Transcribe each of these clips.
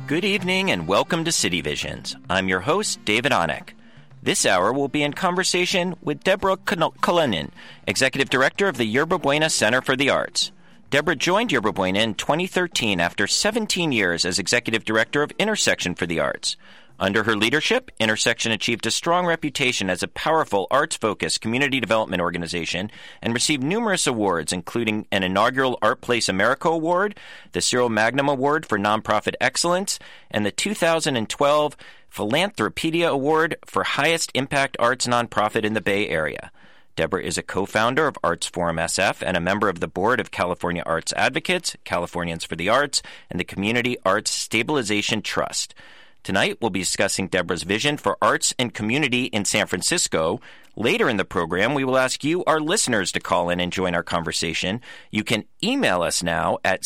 Good evening and welcome to City Visions. I'm your host, David Onek. This hour will be in conversation with Deborah Cullinan, Executive Director of the Yerba Buena Center for the Arts. Deborah joined Yerba Buena in 2013 after 17 years as Executive Director of Intersection for the Arts. Under her leadership, Intersection achieved a strong reputation as a powerful arts-focused community development organization and received numerous awards, including an inaugural Art Place America Award, the Cyril Magnum Award for Nonprofit Excellence, and the 2012 Philanthropedia Award for Highest Impact Arts Nonprofit in the Bay Area. Deborah is a co-founder of Arts Forum SF and a member of the board of California Arts Advocates, Californians for the Arts, and the Community Arts Stabilization Trust. Tonight, we'll be discussing Deborah's vision for arts and community in San Francisco. Later in the program, we will ask you, our listeners, to call in and join our conversation. You can email us now at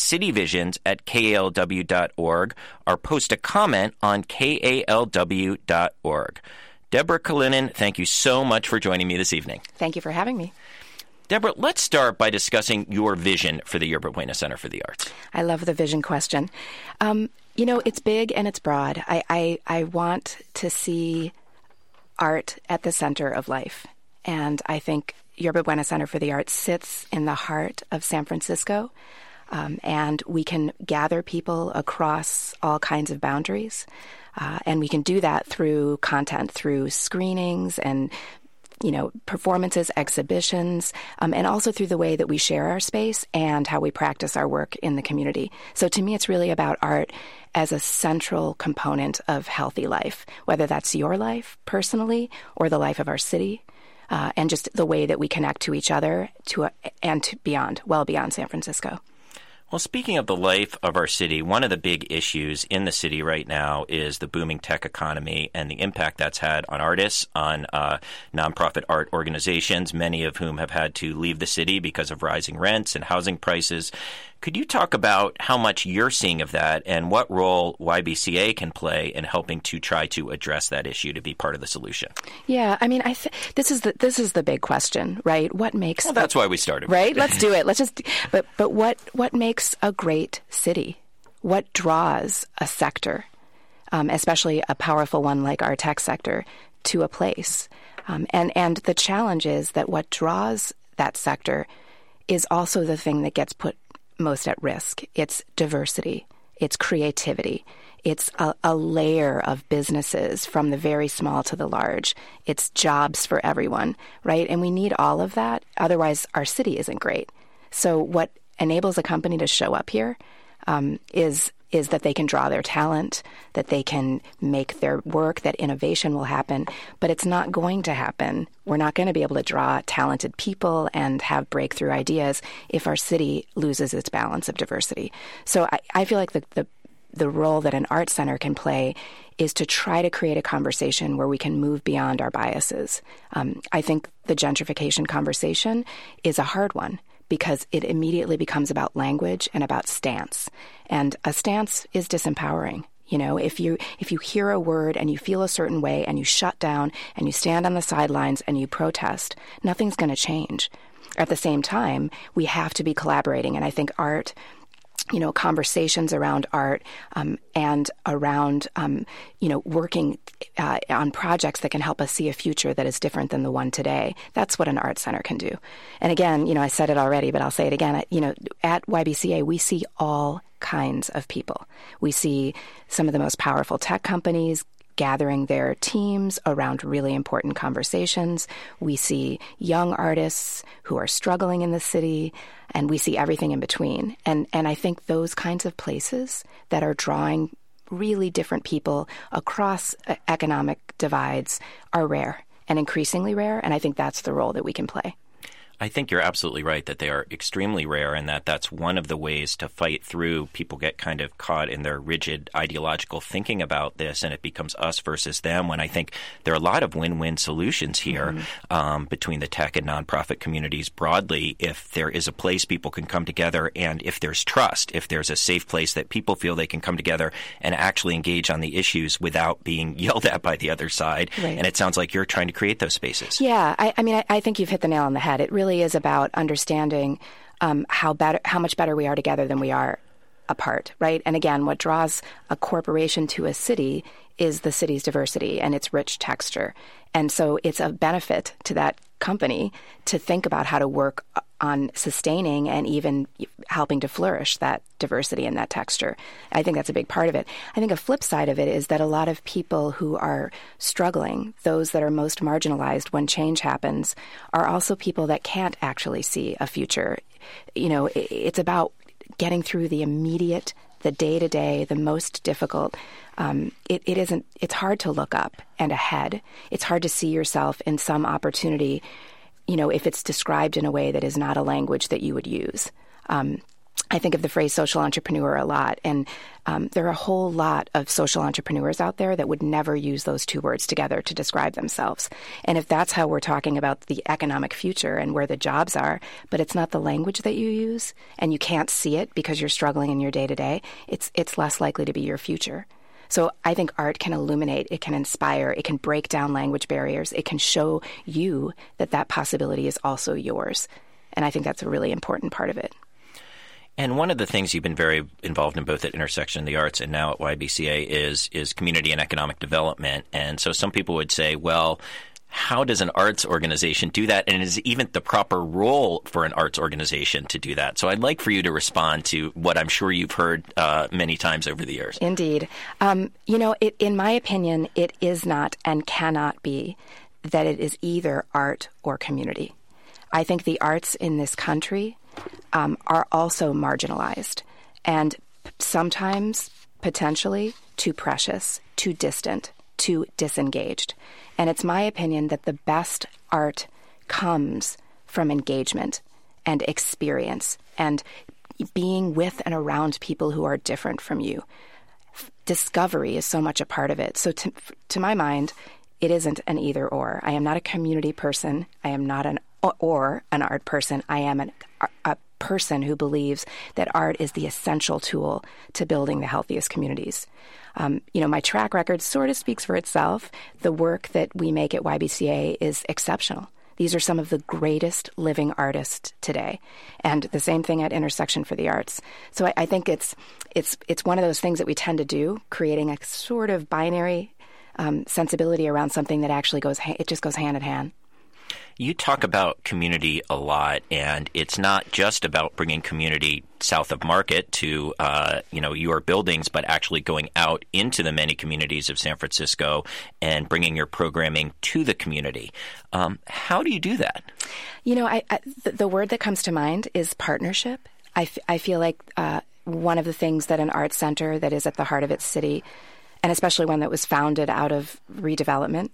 cityvisions@kalw.org or post a comment on kalw.org. Deborah Cullinan, thank you so much for joining me this evening. Thank you for having me. Deborah, let's start by discussing your vision for the Yerba Buena Center for the Arts. I love the vision question. It's big and it's broad. I want to see art at the center of life. And I think Yerba Buena Center for the Arts sits in the heart of San Francisco. And we can gather people across all kinds of boundaries. And we can do that through content, through screenings and performances, exhibitions, and also through the way that we share our space and how we practice our work in the community. So to me, it's really about art as a central component of healthy life, whether that's your life personally or the life of our city, and just the way that we connect to each other and beyond, well beyond San Francisco. Well, speaking of the life of our city, one of the big issues in the city right now is the booming tech economy and the impact that's had on artists, on nonprofit art organizations, many of whom have had to leave the city because of rising rents and housing prices. Could you talk about how much you're seeing of that and what role YBCA can play in helping to try to address that issue to be part of the solution? Yeah, I mean, this is the big question, right? What makes that's why we started, right? Let's do it. But what makes a great city? What draws a sector, especially a powerful one like our tech sector, to a place? And the challenge is that what draws that sector is also the thing that gets put most at risk. It's diversity, it's creativity, it's a layer of businesses from the very small to the large. It's jobs for everyone, right? And we need all of that. Otherwise, our city isn't great. So what enables a company to show up here is that they can draw their talent, that they can make their work, that innovation will happen. But it's not going to happen. We're not going to be able to draw talented people and have breakthrough ideas if our city loses its balance of diversity. So I feel like the role that an art center can play is to try to create a conversation where we can move beyond our biases. I think the gentrification conversation is a hard one, because it immediately becomes about language and about stance. And a stance is disempowering. If you hear a word and you feel a certain way and you shut down and you stand on the sidelines and you protest, nothing's going to change. At the same time, we have to be collaborating. And I think art, conversations around art and around, working on projects that can help us see a future that is different than the one today. That's what an art center can do. And again, I said it already, but I'll say it again. At YBCA, we see all kinds of people. We see some of the most powerful tech companies gathering their teams around really important conversations. We see young artists who are struggling in the city, and we see everything in between. And I think those kinds of places that are drawing really different people across economic divides are rare and increasingly rare, and I think that's the role that we can play. I think you're absolutely right that they are extremely rare, and that's one of the ways to fight through. People get kind of caught in their rigid ideological thinking about this, and it becomes us versus them, when I think there are a lot of win-win solutions here between the tech and nonprofit communities broadly. If there is a place people can come together, and if there's trust, if there's a safe place that people feel they can come together and actually engage on the issues without being yelled at by the other side. Right. And it sounds like you're trying to create those spaces. Yeah, I think you've hit the nail on the head. It really is about understanding how much better we are together than we are apart, right? And again, what draws a corporation to a city is the city's diversity and its rich texture. And so it's a benefit to that company to think about how to work on sustaining and even helping to flourish that diversity and that texture. I think that's a big part of it. I think a flip side of it is that a lot of people who are struggling, those that are most marginalized when change happens, are also people that can't actually see a future. You know, it's about getting through the immediate, the day-to-day, the most difficult. It's hard to look up and ahead. It's hard to see yourself in some opportunity, you know, if it's described in a way that is not a language that you would use. I think of the phrase social entrepreneur a lot, and there are a whole lot of social entrepreneurs out there that would never use those two words together to describe themselves. And if that's how we're talking about the economic future and where the jobs are, but it's not the language that you use, and you can't see it because you're struggling in your day-to-day, it's less likely to be your future. So I think art can illuminate, it can inspire, it can break down language barriers, it can show you that that possibility is also yours. And I think that's a really important part of it. And one of the things you've been very involved in both at Intersection of the Arts and now at YBCA is community and economic development. And so some people would say, well, how does an arts organization do that? And is it even the proper role for an arts organization to do that? So I'd like for you to respond to what I'm sure you've heard many times over the years. Indeed. You know, in my opinion, it is not and cannot be that it is either art or community. I think the arts in this country are also marginalized and sometimes potentially too precious, too distant, too disengaged. And it's my opinion that the best art comes from engagement and experience and being with and around people who are different from you. Discovery is so much a part of it. So to my mind, it isn't an either or. I am not a community person. I am not an art person. I am a person who believes that art is the essential tool to building the healthiest communities. You know, my track record sort of speaks for itself. The work that we make at YBCA is exceptional. These are some of the greatest living artists today, and the same thing at Intersection for the Arts. So I think it's one of those things that we tend to do, creating a sort of binary sensibility around something that actually just goes hand in hand. You talk about community a lot, and it's not just about bringing community south of Market to, your buildings, but actually going out into the many communities of San Francisco and bringing your programming to the community. How do you do that? You know, the word that comes to mind is partnership. I feel like one of the things that an arts center that is at the heart of its city, and especially one that was founded out of redevelopment,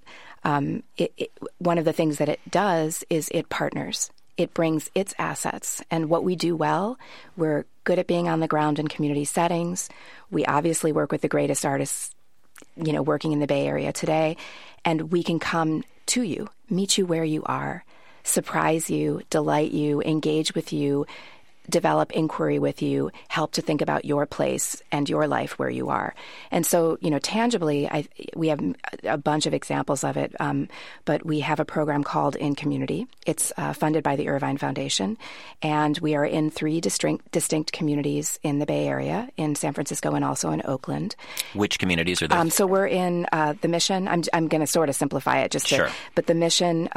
one of the things that it does is it partners. It brings its assets. And what we do well, we're good at being on the ground in community settings. We obviously work with the greatest artists, you know, working in the Bay Area today. And we can come to you, meet you where you are, surprise you, delight you, engage with you, develop inquiry with you, help to think about your place and your life where you are. And so, you know, tangibly, we have a bunch of examples of it, but we have a program called In Community. It's funded by the Irvine Foundation, and we are in 3 distinct communities in the Bay Area, in San Francisco and also in Oakland. Which communities are those? So we're in the Mission. I'm going to sort of simplify it but the Mission,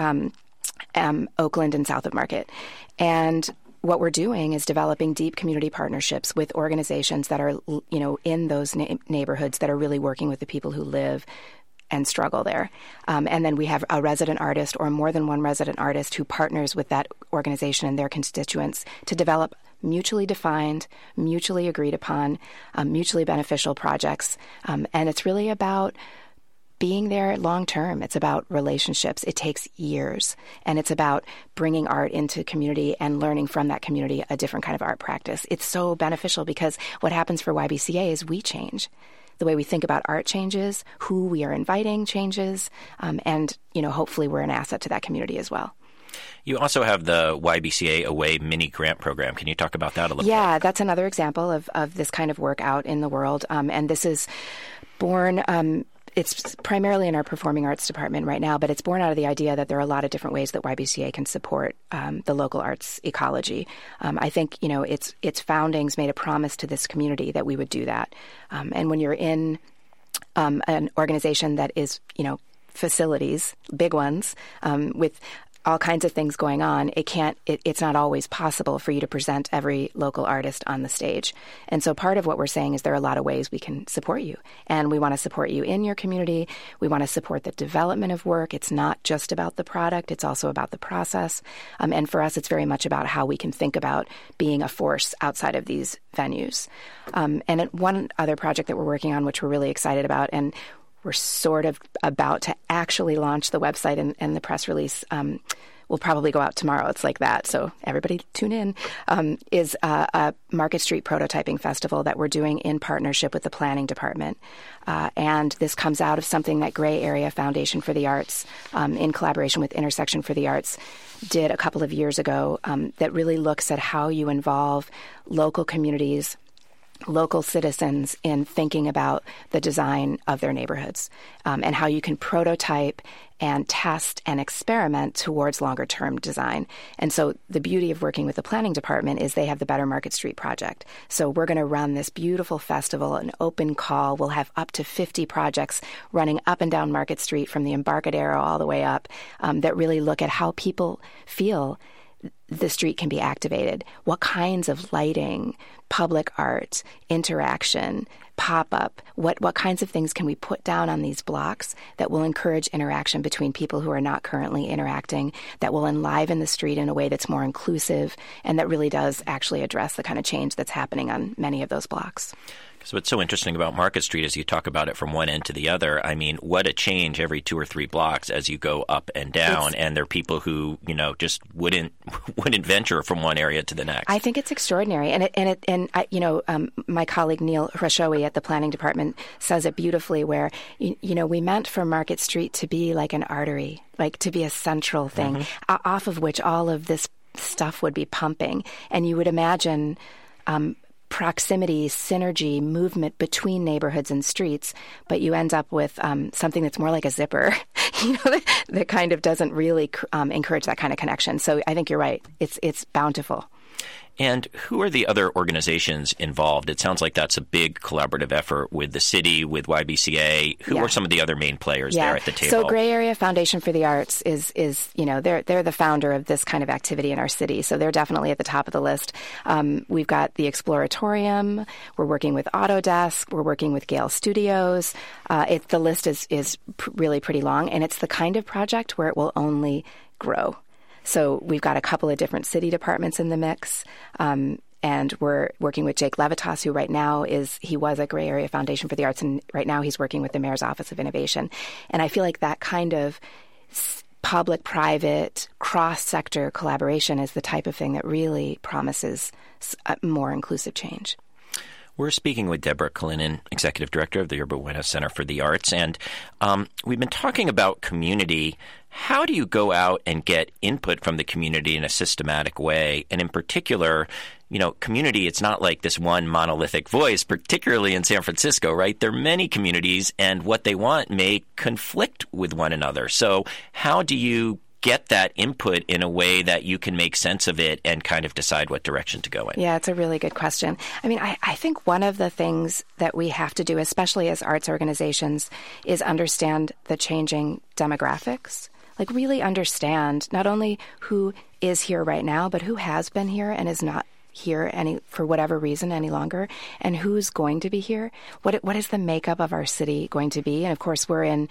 Oakland, and south of Market. And what we're doing is developing deep community partnerships with organizations that are, you know, in those neighborhoods that are really working with the people who live and struggle there. And then we have a resident artist or more than one resident artist who partners with that organization and their constituents to develop mutually defined, mutually agreed upon, mutually beneficial projects. And it's really about being there long term. It's about relationships. It takes years. And it's about bringing art into community and learning from that community a different kind of art practice. It's so beneficial because what happens for YBCA is we change. The way we think about art changes, who we are inviting changes, and, you know, hopefully we're an asset to that community as well. You also have the YBCA Away mini grant program. Can you talk about that a little bit? Yeah, that's another example of this kind of work out in the world. And this is born it's primarily in our performing arts department right now, but it's born out of the idea that there are a lot of different ways that YBCA can support the local arts ecology. I think, its foundings made a promise to this community that we would do that. And when you're in an organization that is, facilities, big ones, with all kinds of things going on, it's not always possible for you to present every local artist on the stage. And so part of what we're saying is there are a lot of ways we can support you. And we want to support you in your community. We want to support the development of work. It's not just about the product. It's also about the process. And for us, it's very much about how we can think about being a force outside of these venues. And one other project that we're working on, which we're really excited about, and we're sort of about to actually launch the website, and the press release will probably go out tomorrow. It's like that, so everybody tune in, is a Market Street Prototyping Festival that we're doing in partnership with the Planning Department. And this comes out of something that Gray Area Foundation for the Arts, in collaboration with Intersection for the Arts, did a couple of years ago, that really looks at how you involve local communities, local citizens in thinking about the design of their neighborhoods, and how you can prototype and test and experiment towards longer-term design. And so the beauty of working with the Planning Department is they have the Better Market Street project. So we're going to run this beautiful festival, an open call. We'll have up to 50 projects running up and down Market Street from the Embarcadero all the way up, that really look at how people feel the street can be activated. What kinds of lighting, public art, interaction, pop-up, what kinds of things can we put down on these blocks that will encourage interaction between people who are not currently interacting, that will enliven the street in a way that's more inclusive, and that really does actually address the kind of change that's happening on many of those blocks. So what's so interesting about Market Street is you talk about it from one end to the other. I mean, what a change every 2 or 3 blocks as you go up and down. And there are people who, just wouldn't venture from one area to the next. I think it's extraordinary. My colleague Neil Hrashowi at the Planning Department says it beautifully, where, we meant for Market Street to be like an artery, like to be a central thing, off of which all of this stuff would be pumping. And you would imagine proximity, synergy, movement between neighborhoods and streets, but you end up with something that's more like a zipper, that kind of doesn't really encourage that kind of connection. So I think you're right. It's bountiful. And who are the other organizations involved? It sounds like that's a big collaborative effort with the city, with YBCA. Who are some of the other main players there at the table? So Gray Area Foundation for the Arts is they're the founder of this kind of activity in our city. So they're definitely at the top of the list. We've got the Exploratorium. We're working with Autodesk. We're working with Gale Studios. The list is really pretty long, and it's the kind of project where it will only grow. So we've got a couple of different city departments in the mix, and we're working with Jake Levitas, who right now he was at Gray Area Foundation for the Arts, and right now he's working with the Mayor's Office of Innovation. And I feel like that kind of public-private, cross-sector collaboration is the type of thing that really promises a more inclusive change. We're speaking with Deborah Kalinin, Executive Director of the Yerba Buena Center for the Arts, and we've been talking about community. How do you go out and get input from the community in a systematic way? And in particular, community, it's not like this one monolithic voice, particularly in San Francisco, right? There are many communities, and what they want may conflict with one another. So how do you get that input in a way that you can make sense of it and kind of decide what direction to go in? Yeah, it's a really good question. I mean, I think one of the things that we have to do, especially as arts organizations, is understand the changing demographics. Like really understand not only who is here right now, but who has been here and is not here for whatever reason any longer, and who's going to be here. What is the makeup of our city going to be? And of course, we're in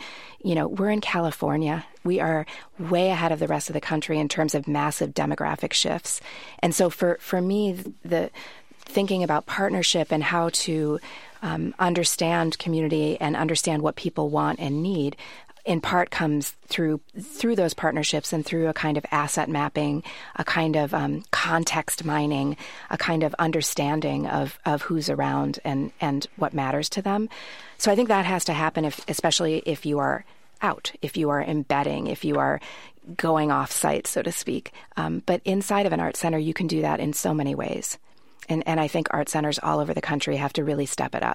California. We are way ahead of the rest of the country in terms of massive demographic shifts. And so for me, the thinking about partnership and how to understand community and understand what people want and need in part comes through those partnerships and through a kind of asset mapping, a kind of context mining, a kind of understanding of who's around and what matters to them. So I think that has to happen, especially if you are out, if you are embedding, if you are going off site, so to speak. But inside of an art center, you can do that in so many ways. And I think art centers all over the country have to really step it up.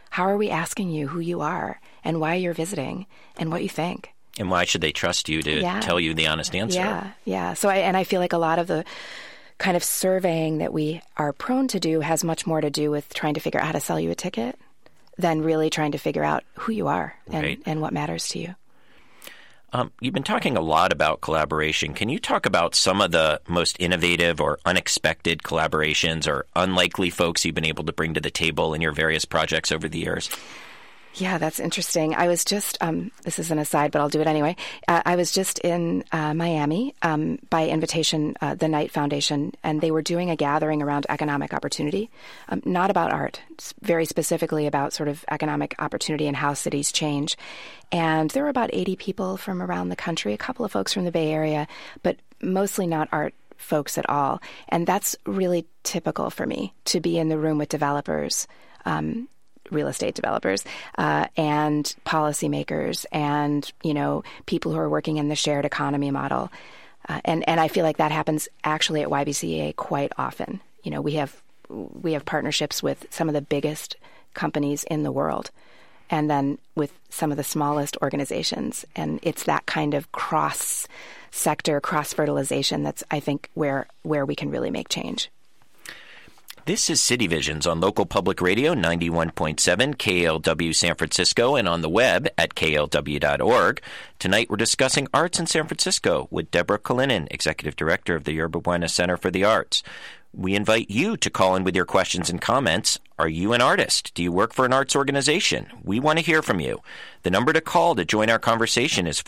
How are we asking you who you are and why you're visiting and what you think? And why should they trust you to tell you the honest answer? Yeah. So I feel like a lot of the kind of surveying that we are prone to do has much more to do with trying to figure out how to sell you a ticket than really trying to figure out who you are and what matters to you. You've been talking a lot about collaboration. Can you talk about some of the most innovative or unexpected collaborations or unlikely folks you've been able to bring to the table in your various projects over the years? Yeah, that's interesting. I was just, this is an aside, but I'll do it anyway. I was just in Miami by invitation, the Knight Foundation, and they were doing a gathering around economic opportunity, not about art, very specifically about sort of economic opportunity and how cities change. And there were about 80 people from around the country, a couple of folks from the Bay Area, but mostly not art folks at all. And that's really typical for me, to be in the room with developers, real estate developers, and policymakers, and, people who are working in the shared economy model. And I feel like that happens actually at YBCA quite often. We have partnerships with some of the biggest companies in the world, and then with some of the smallest organizations. And it's that kind of cross-sector, cross-fertilization that's, I think, where we can really make change. This is City Visions on local public radio 91.7 KALW San Francisco and on the web at klw.org. Tonight we're discussing arts in San Francisco with Deborah Kalinin, Executive Director of the Yerba Buena Center for the Arts. We invite you to call in with your questions and comments. Are you an artist? Do you work for an arts organization? We want to hear from you. The number to call to join our conversation is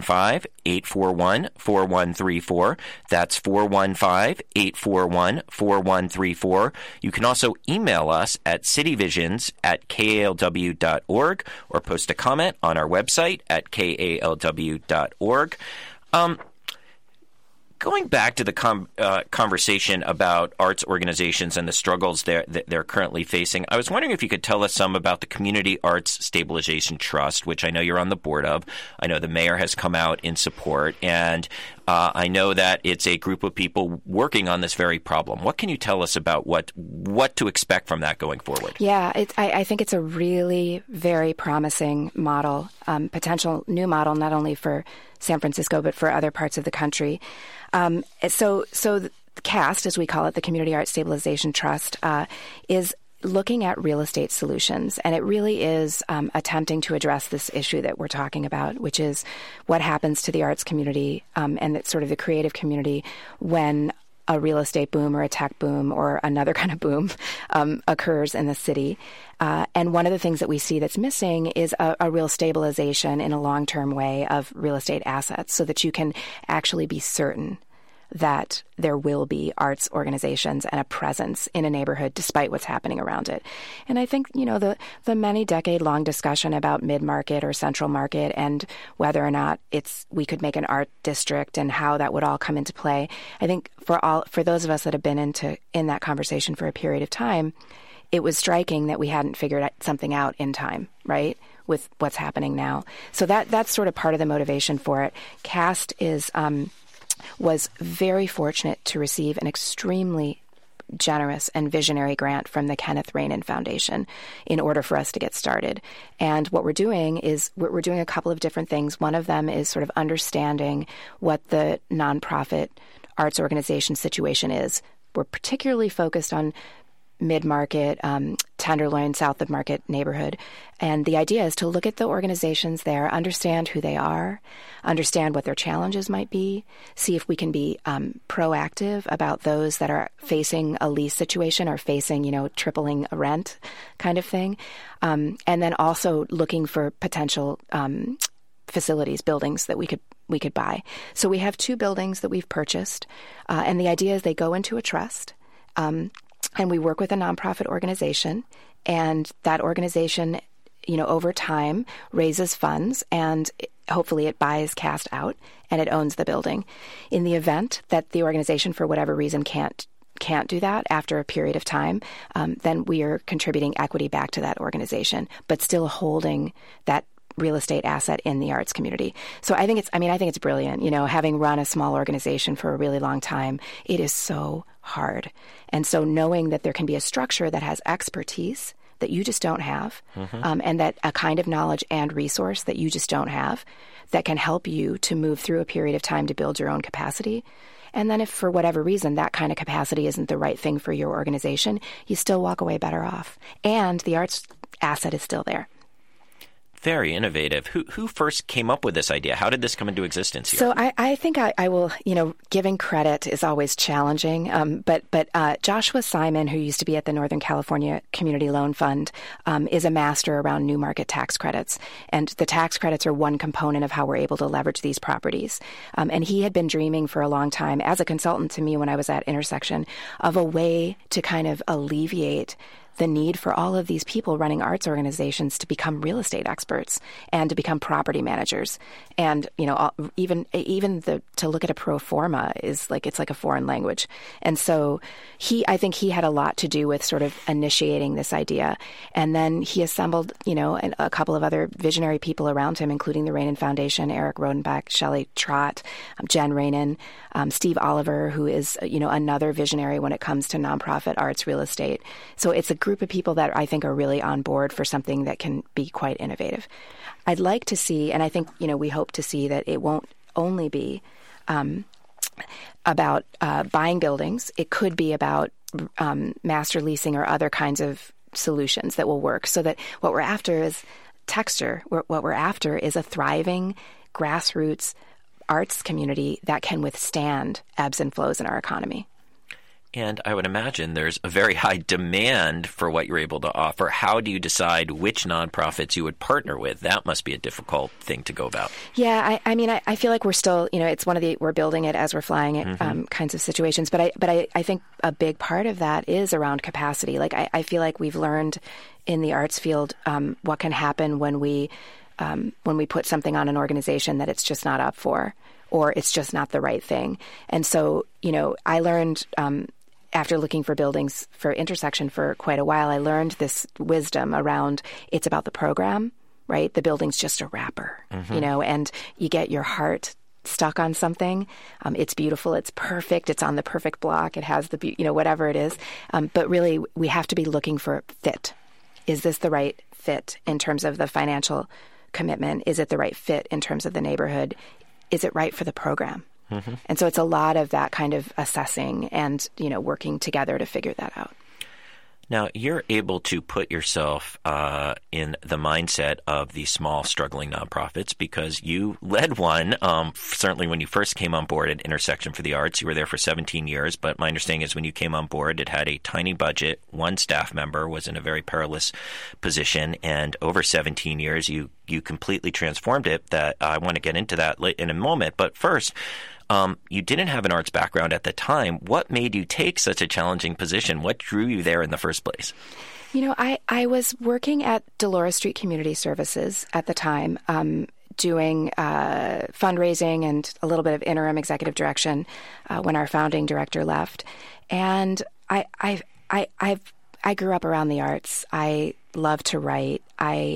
415-841-4134. That's 415-841-4134. You can also email us at cityvisions@kalw.org or post a comment on our website at kalw.org. Going back to the conversation about arts organizations and the struggles they're currently facing, I was wondering if you could tell us some about the Community Arts Stabilization Trust, which I know you're on the board of. I know the mayor has come out in support, and I know that it's a group of people working on this very problem. What can you tell us about what to expect from that going forward? Yeah, I think it's a really very promising model, potential new model, not only for San Francisco, but for other parts of the country. So the CAST, as we call it, the Community Arts Stabilization Trust, is looking at real estate solutions. And it really is attempting to address this issue that we're talking about, which is what happens to the arts community and it's sort of the creative community when a real estate boom or a tech boom or another kind of boom occurs in the city. And one of the things that we see that's missing is a real stabilization in a long-term way of real estate assets so that you can actually be certain that there will be arts organizations and a presence in a neighborhood despite what's happening around it. And I think, the many decade-long discussion about mid-market or central market and whether or not we could make an art district and how that would all come into play, I think for those of us that have been in that conversation for a period of time, it was striking that we hadn't figured something out in time, right, with what's happening now. So that's sort of part of the motivation for it. CAST was very fortunate to receive an extremely generous and visionary grant from the Kenneth Rainin Foundation in order for us to get started. And what we're doing is we're doing a couple of different things. One of them is sort of understanding what the nonprofit arts organization situation is. We're particularly focused on mid-market, Tenderloin, South of Market neighborhood. And the idea is to look at the organizations there, understand who they are, understand what their challenges might be, see if we can be proactive about those that are facing a lease situation or facing, tripling a rent kind of thing. And then also looking for potential facilities, buildings that we could buy. So we have 2 buildings that we've purchased. And the idea is they go into a trust. And we work with a nonprofit organization, and that organization, over time raises funds, and hopefully it buys CAST out and it owns the building. In the event that the organization, for whatever reason, can't do that after a period of time, then we are contributing equity back to that organization, but still holding that real estate asset in the arts community. So I think it's brilliant. Having run a small organization for a really long time, it is so hard. And so knowing that there can be a structure that has expertise that you just don't have, and that a kind of knowledge and resource that you just don't have that can help you to move through a period of time to build your own capacity. And then if for whatever reason that kind of capacity isn't the right thing for your organization, you still walk away better off. And the arts asset is still there. Very innovative. Who first came up with this idea? How did this come into existence here? So I think I will, giving credit is always challenging. But Joshua Simon, who used to be at the Northern California Community Loan Fund, is a master around new market tax credits. And the tax credits are one component of how we're able to leverage these properties. And he had been dreaming for a long time, as a consultant to me when I was at Intersection, of a way to kind of alleviate the need for all of these people running arts organizations to become real estate experts and to become property managers. And, even to look at a pro forma is it's like a foreign language. And so I think he had a lot to do with sort of initiating this idea. And then he assembled, a couple of other visionary people around him, including the Rainin Foundation, Eric Rodenbach, Shelley Trott, Jen Rainin, Steve Oliver, who is, another visionary when it comes to nonprofit arts real estate. So it's a group of people that I think are really on board for something that can be quite innovative. I'd like to see, and I think, we hope to see that it won't only be about buying buildings. It could be about master leasing or other kinds of solutions that will work, so that what we're after is texture. What we're after is a thriving grassroots arts community that can withstand ebbs and flows in our economy. And I would imagine there's a very high demand for what you're able to offer. How do you decide which nonprofits you would partner with? That must be a difficult thing to go about. Yeah, I feel like we're still, it's one of the, we're building it as we're flying it kinds of situations. But I think a big part of that is around capacity. I feel like we've learned in the arts field what can happen when we put something on an organization that it's just not up for, or it's just not the right thing. And so, I learned after looking for buildings for Intersection for quite a while, I learned this wisdom around it's about the program, right? The building's just a wrapper, and you get your heart stuck on something. It's beautiful. It's perfect. It's on the perfect block. It has the, whatever it is. But really, we have to be looking for fit. Is this the right fit in terms of the financial commitment? Is it the right fit in terms of the neighborhood? Is it right for the program? And so it's a lot of that kind of assessing and, working together to figure that out. Now, you're able to put yourself in the mindset of these small, struggling nonprofits because you led one, certainly when you first came on board at Intersection for the Arts. You were there for 17 years, but my understanding is when you came on board, it had a tiny budget. One staff member was in a very perilous position, and over 17 years, you completely transformed it. That I want to get into that in a moment, but first, you didn't have an arts background at the time. What made you take such a challenging position? What drew you there in the first place? I was working at Dolores Street Community Services at the time, doing fundraising and a little bit of interim executive direction when our founding director left. And I grew up around the arts. I love to write.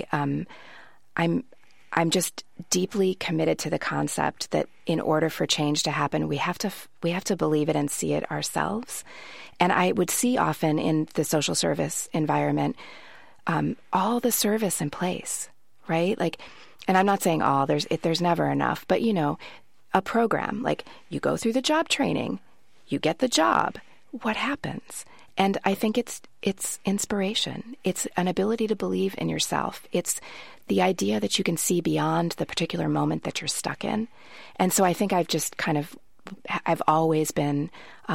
I'm just deeply committed to the concept that in order for change to happen, we have to believe it and see it ourselves. And I would see often in the social service environment all the service in place, right? And I'm not saying all. There's never enough, but a program you go through the job training, you get the job. What happens? And I think it's inspiration. It's an ability to believe in yourself. It's the idea that you can see beyond the particular moment that you're stuck in. And so I think I've always been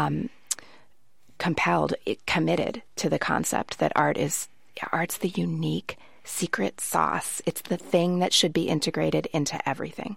committed to the concept that art's the unique secret sauce. It's the thing that should be integrated into everything.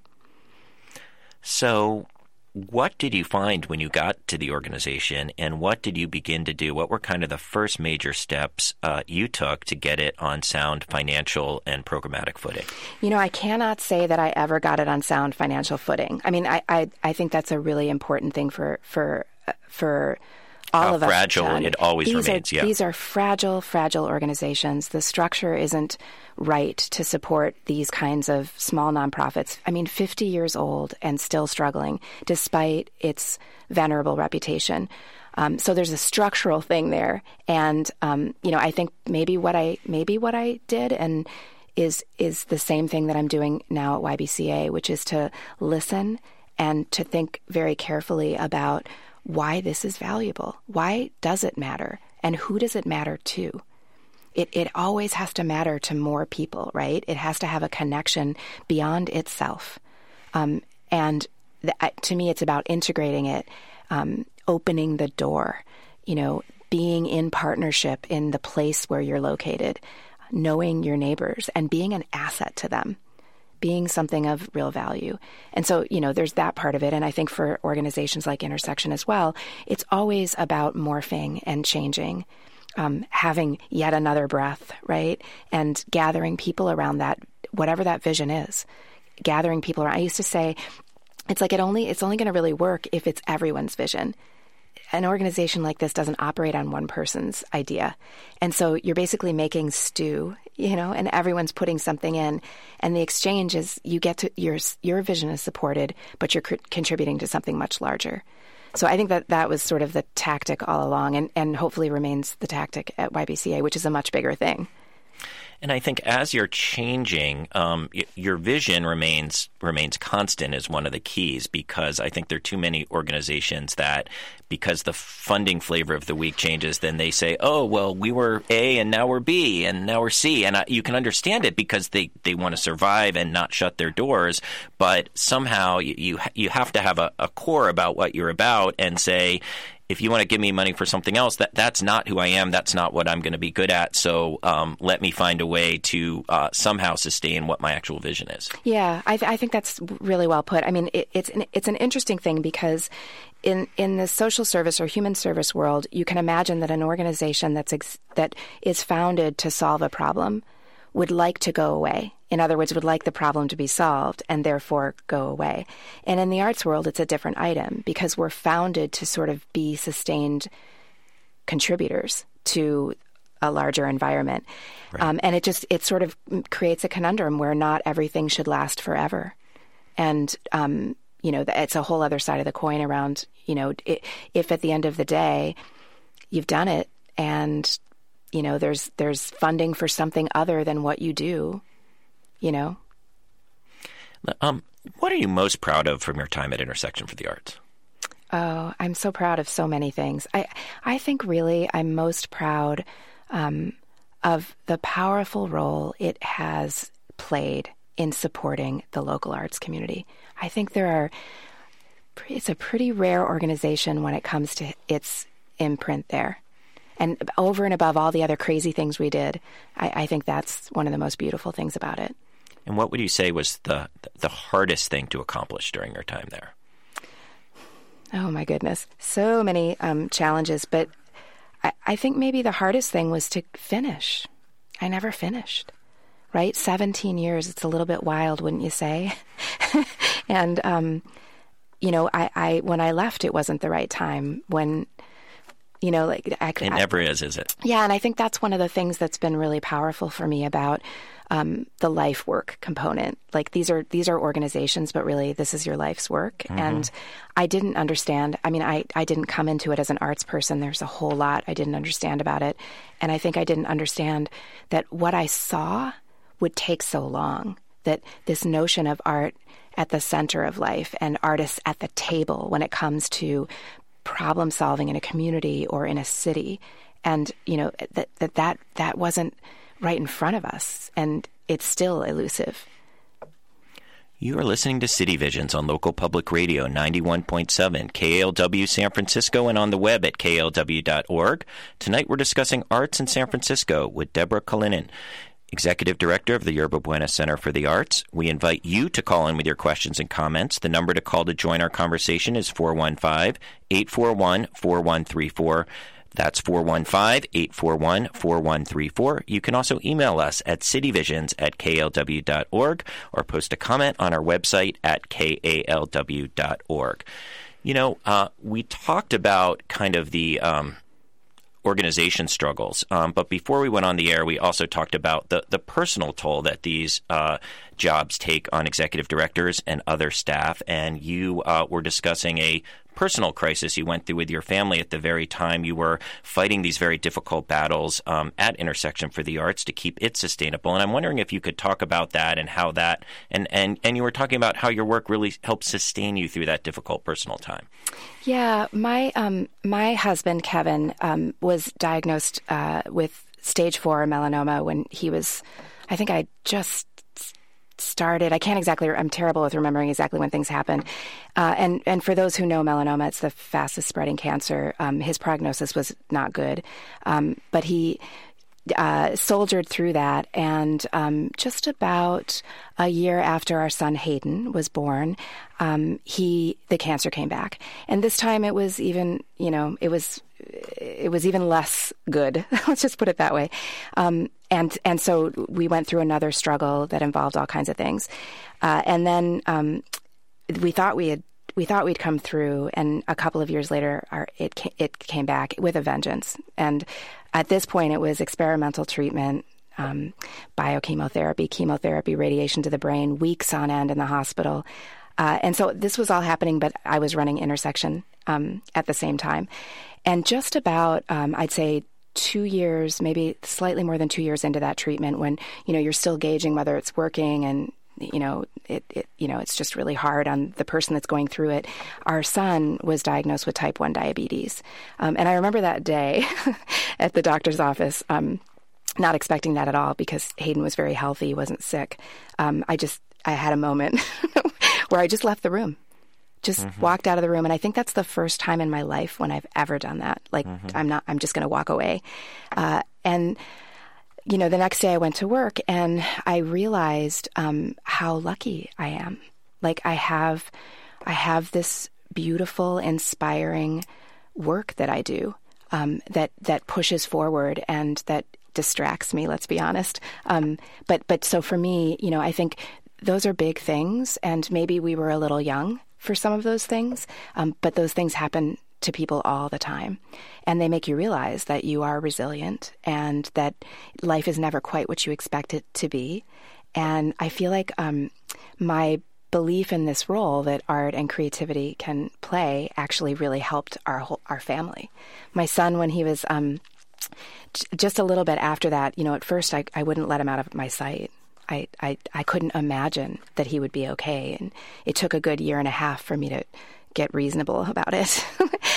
So what did you find when you got to the organization, and what did you begin to do? What were kind of the first major steps you took to get it on sound financial and programmatic footing? I cannot say that I ever got it on sound financial footing. I mean, I think that's a really important thing for all of us. How fragile it always remains. These are fragile organizations. The structure isn't right to support these kinds of small nonprofits. 50 years old and still struggling, despite its venerable reputation. So there's a structural thing there, and I think maybe what I did and is the same thing that I'm doing now at YBCA, which is to listen and to think very carefully about why this is valuable. Why does it matter? And who does it matter to? It always has to matter to more people, right? It has to have a connection beyond itself. And to me, it's about integrating it, opening the door, being in partnership in the place where you're located, knowing your neighbors and being an asset to them, being something of real value. And so, there's that part of it. And I think for organizations like Intersection as well, it's always about morphing and changing, having yet another breath, right? And gathering people around that, whatever that vision is, gathering people around. I used to say, it's only going to really work if it's everyone's vision. An organization like this doesn't operate on one person's idea. And so you're basically making stew, and everyone's putting something in. And the exchange is you get to your vision is supported, but you're contributing to something much larger. So I think that was sort of the tactic all along, and hopefully remains the tactic at YBCA, which is a much bigger thing. And I think as you're changing, your vision remains constant is one of the keys, because I think there are too many organizations that, because the funding flavor of the week changes, then they say, oh, well, we were A and now we're B and now we're C. And you can understand it because they want to survive and not shut their doors. But somehow you have to have a core about what you're about and say, if you want to give me money for something else, that's not who I am. That's not what I'm going to be good at. So let me find a way to somehow sustain what my actual vision is. Yeah, I think that's really well put. I mean, it's an interesting thing because in the social service or human service world, you can imagine that an organization that is founded to solve a problem would like to go away. In other words, would like the problem to be solved and therefore go away. And in the arts world, it's a different item because we're founded to sort of be sustained contributors to a larger environment. Right. And it sort of creates a conundrum where not everything should last forever. And, it's a whole other side of the coin around, if at the end of the day you've done it and, there's funding for something other than what you do, What are you most proud of from your time at Intersection for the Arts? Oh, I'm so proud of so many things. I think really I'm most proud of the powerful role it has played in supporting the local arts community. I think it's a pretty rare organization when it comes to its imprint there. And over and above all the other crazy things we did, I think that's one of the most beautiful things about it. And what would you say was the hardest thing to accomplish during your time there? Oh, my goodness. So many challenges. But I think maybe the hardest thing was to finish. I never finished, right? 17 years. It's a little bit wild, wouldn't you say? And, I when I left, it wasn't the right time. When... it never is it? Yeah, and I think that's one of the things that's been really powerful for me about the life work component. Like these are organizations, but really this is your life's work. Mm-hmm. And I didn't understand. I mean, I didn't come into it as an arts person. There's a whole lot I didn't understand about it. And I think I didn't understand that what I saw would take so long, that this notion of art at the center of life and artists at the table when it comes to problem solving in a community or in a city, and that wasn't right in front of us, and it's still elusive. You are listening to City Visions on local public radio 91.7 KALW San Francisco and on the web at klw.org. Tonight we're discussing arts in San Francisco with Deborah Kalinin, Executive Director of the Yerba Buena Center for the Arts. We invite you to call in with your questions and comments. The number to call to join our conversation is 415-841-4134. That's 415-841-4134. You can also email us at cityvisions@klw.org or post a comment on our website at kalw.org. We talked about kind of the organization struggles. But before we went on the air, we also talked about the personal toll that these jobs take on executive directors and other staff. And you were discussing a personal crisis you went through with your family at the very time you were fighting these very difficult battles at Intersection for the Arts to keep it sustainable. And I'm wondering if you could talk about that and how that, and you were talking about how your work really helped sustain you through that difficult personal time. Yeah, my husband, Kevin, was diagnosed with stage 4 melanoma when he was, I think I just started. I can't exactly, I'm terrible with remembering exactly when things happened. And for those who know melanoma, it's the fastest spreading cancer. His prognosis was not good. But he soldiered through that. And just about a year after our son Hayden was born, the cancer came back. And this time it was even, it was even less good. Let's just put it that way. And so we went through another struggle that involved all kinds of things. And then we thought we'd come through, and a couple of years later, it came back with a vengeance. And at this point, it was experimental treatment, biochemotherapy, chemotherapy, radiation to the brain, weeks on end in the hospital. And so this was all happening, but I was running Intersection at the same time. And just about, I'd say, 2 years, maybe slightly more than 2 years into that treatment, when you're still gauging whether it's working, and it's just really hard on the person that's going through it. Our son was diagnosed with type 1 diabetes, and I remember that day at the doctor's office, not expecting that at all because Hayden was very healthy, wasn't sick. I had a moment where I just left the room. Just walked out of the room. And I think that's the first time in my life when I've ever done that. Like, I'm just going to walk away. And the next day I went to work and I realized how lucky I am. Like, I have this beautiful, inspiring work that I do that pushes forward and that distracts me, let's be honest. But so for me, I think those are big things, and maybe we were a little young for some of those things, but those things happen to people all the time, and they make you realize that you are resilient and that life is never quite what you expect it to be. And I feel like my belief in this role that art and creativity can play actually really helped our family. My son, when he was just a little bit after that, at first I wouldn't let him out of my sight. I couldn't imagine that he would be okay. And it took a good year and a half for me to get reasonable about it.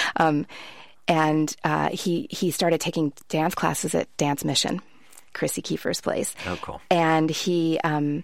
And he started taking dance classes at Dance Mission, Chrissy Kiefer's place. Oh, cool. And he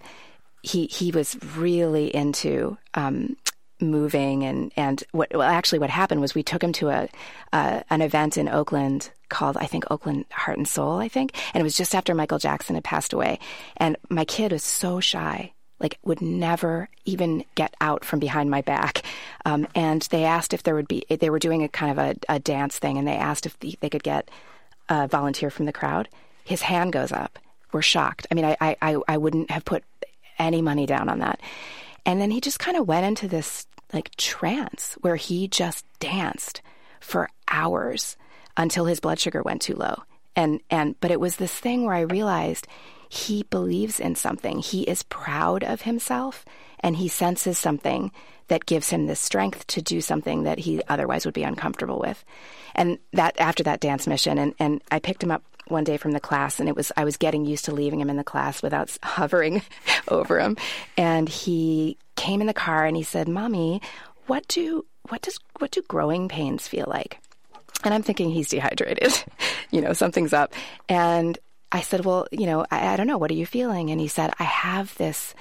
was really into moving, and what happened was we took him to an event in Oakland called, I think, Oakland Heart and Soul, and it was just after Michael Jackson had passed away. And my kid was so shy, like would never even get out from behind my back. And they asked if they were doing a kind of a dance thing, and they asked if they could get a volunteer from the crowd. His hand goes up. We're shocked. I mean, I wouldn't have put any money down on that. And then he just kind of went into this like trance where he just danced for hours until his blood sugar went too low. But it was this thing where I realized he believes in something. He is proud of himself, and he senses something that gives him the strength to do something that he otherwise would be uncomfortable with. And that after that Dance Mission, and I picked him up one day from the class, and I was getting used to leaving him in the class without hovering over him. And he came in the car and he said, "Mommy, what do growing pains feel like?" And I'm thinking he's dehydrated, something's up. And I said, "Well, I don't know. What are you feeling?" And he said, I have this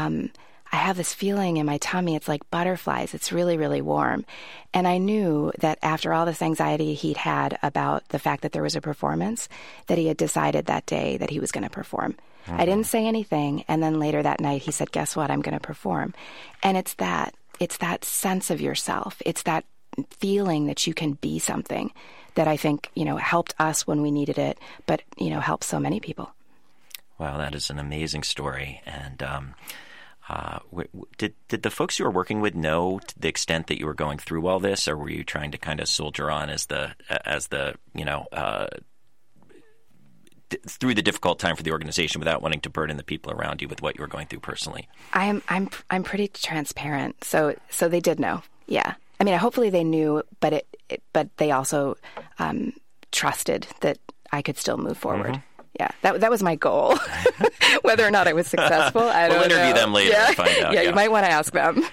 feeling in my tummy. It's like butterflies. It's really, really warm. And I knew that after all this anxiety he'd had about the fact that there was a performance, that he had decided that day that he was going to perform. Mm-hmm. I didn't say anything. And then later that night he said, "Guess what? I'm going to perform." And it's that sense of yourself. It's that feeling that you can be something that I think, helped us when we needed it, but, helped so many people. Wow, that is an amazing story. And did the folks you were working with know to the extent that you were going through all this, or were you trying to kind of soldier on through the difficult time for the organization without wanting to burden the people around you with what you were going through personally? I'm pretty transparent, so they did know, yeah. I mean, hopefully they knew, but they also trusted that I could still move forward. Yeah, that was my goal. Whether or not I was successful, I don't know. We'll interview them later and find out. Yeah, you might want to ask them.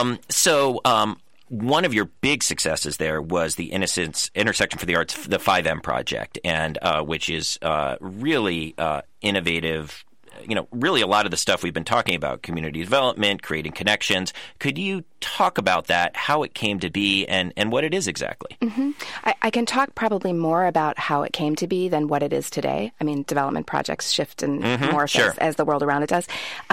One of your big successes there was the Intersection for the Arts, the 5M project, and which is really innovative. Really a lot of the stuff we've been talking about, community development, creating connections. Could you talk about that, how it came to be, and what it is exactly? Mm-hmm. I can talk probably more about how it came to be than what it is today. I mean, development projects shift and morph as the world around it does.